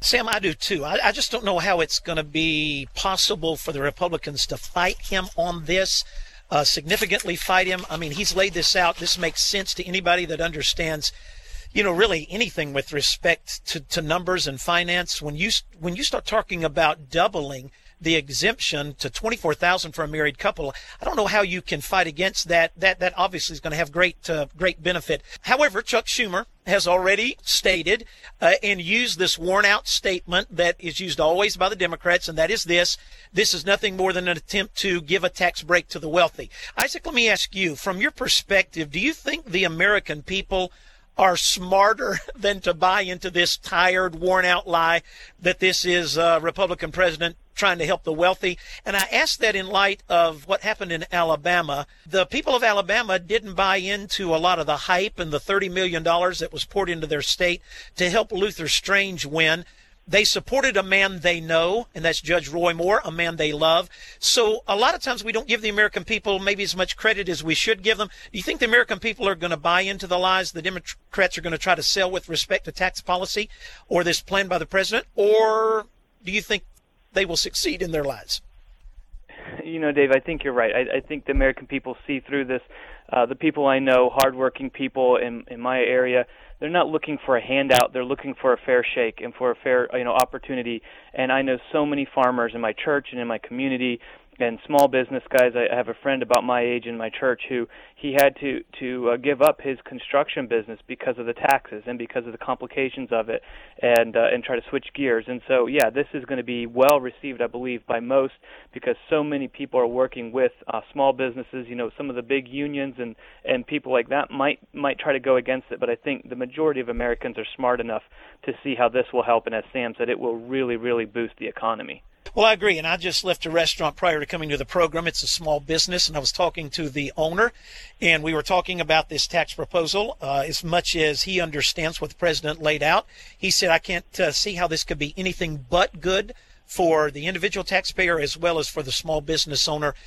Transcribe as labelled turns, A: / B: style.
A: Sam, I do too. I just don't know how it's going to be possible for the Republicans to fight him on this, significantly fight him. I mean, he's laid this out. This makes sense to anybody that understands, really anything with respect to numbers and finance. When you start talking about doubling the exemption to $24,000 for a married couple, I don't know how you can fight against that. That obviously is going to have great benefit. However, Chuck Schumer has already stated and used this worn-out statement that is used always by the Democrats, and that is this is nothing more than an attempt to give a tax break to the wealthy. Isaac, let me ask you, from your perspective, do you think the American people are smarter than to buy into this tired, worn-out lie that this is a Republican president trying to help the wealthy? And I ask that in light of what happened in Alabama. The people of Alabama didn't buy into a lot of the hype and the $30 million that was poured into their state to help Luther Strange win. They supported a man they know, and that's Judge Roy Moore, a man they love. So a lot of times we don't give the American people maybe as much credit as we should give them. Do you think the American people are going to buy into the lies the Democrats are going to try to sell with respect to tax policy or this plan by the president? Or do you think they will succeed in their lies?
B: Dave, I think you're right. I think the American people see through this. The people I know, hardworking people in my area, they're not looking for a handout. They're looking for a fair shake and for a fair, opportunity. And I know so many farmers in my church and in my community and small business guys. I have a friend about my age in my church who he had to give up his construction business because of the taxes and because of the complications of it, and try to switch gears. And so, yeah, this is going to be well received, I believe, by most, because so many people are working with small businesses. Some of the big unions and people like that might try to go against it, but I think the majority of Americans are smart enough to see how this will help, and as Sam said, it will really, really boost the economy.
A: Well, I agree, and I just left a restaurant prior to coming to the program. It's a small business, and I was talking to the owner, and we were talking about this tax proposal. As much as he understands what the president laid out, he said, I can't see how this could be anything but good for the individual taxpayer as well as for the small business owner.